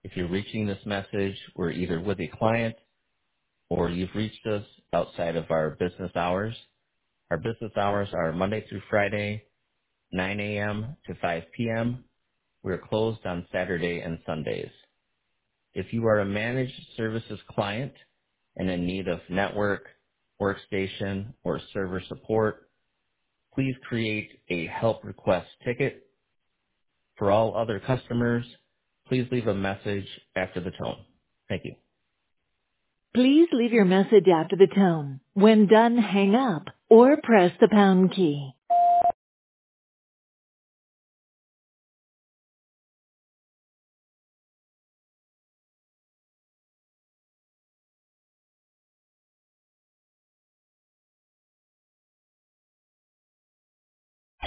If you're reaching this message, we're either with a client or you've reached us outside of our business hours. Our business hours are Monday through Friday, 9 a.m. to 5 p.m. We're closed on Saturday and Sundays. If you are a managed services client and in need of network, workstation, or server support, please create a help request ticket. For all other customers, please leave a message after the tone. Thank you. Please leave your message after the tone. When done, hang up or press the pound key.